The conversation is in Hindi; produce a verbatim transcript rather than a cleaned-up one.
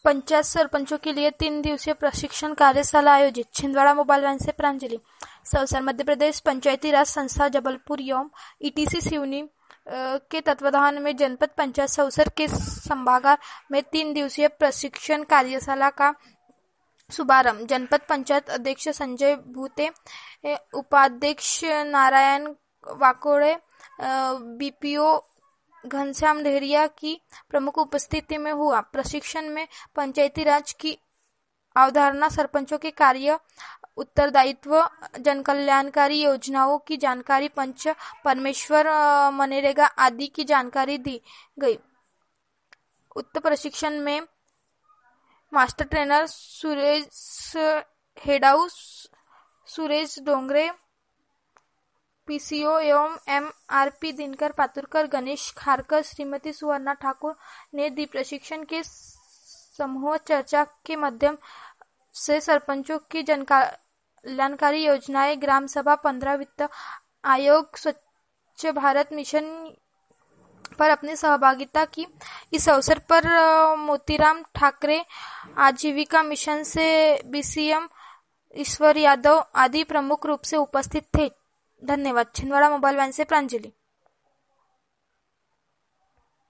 पंचायत सरपंचों के लिए तीन दिवसीय प्रशिक्षण कार्यशाला आयोजित। छिंदवाड़ा मोबाइल वैन से प्रांजलि। सवसर मध्य प्रदेश पंचायती राज संस्था जबलपुर एवं ईटीसी सिवनी के तत्वाधान में जनपद पंचायत सवसर के सभागार में तीन दिवसीय प्रशिक्षण कार्यशाला का शुभारंभ जनपद पंचायत अध्यक्ष संजय भूते, उपाध्यक्ष नारायण वाकोड़े, बीपीओ घनश्याम ढेरिया की प्रमुख उपस्थिति में हुआ। प्रशिक्षण में पंचायती राज की अवधारणा, सरपंचों के कार्य, उत्तरदायित्व, जनकल्याणकारी योजनाओं की जानकारी, पंच परमेश्वर, मनरेगा आदि की जानकारी दी गई। उक्त प्रशिक्षण में master trainer Suresh Hedau, Suresh Dongre, PCO एवं एमआरपी दिनकर पातुरकर, गणेश खारकर, श्रीमती सुवर्णा ठाकुर ने दी। प्रशिक्षण के समूह चर्चा के माध्यम से सरपंचों की जनकल्याणकारी योजनाएं, ग्राम सभा, पंद्रह वित्त आयोग, स्वच्छ भारत मिशन पर अपनी सहभागिता की। इस अवसर पर मोतीराम ठाकरे, आजीविका मिशन से बीसीएम ईश्वर यादव आदि प्रमुख रूप से उपस्थित थे। धन्यवाद। छिंदवाड़ा मोबाइल वैन से प्रांजलि।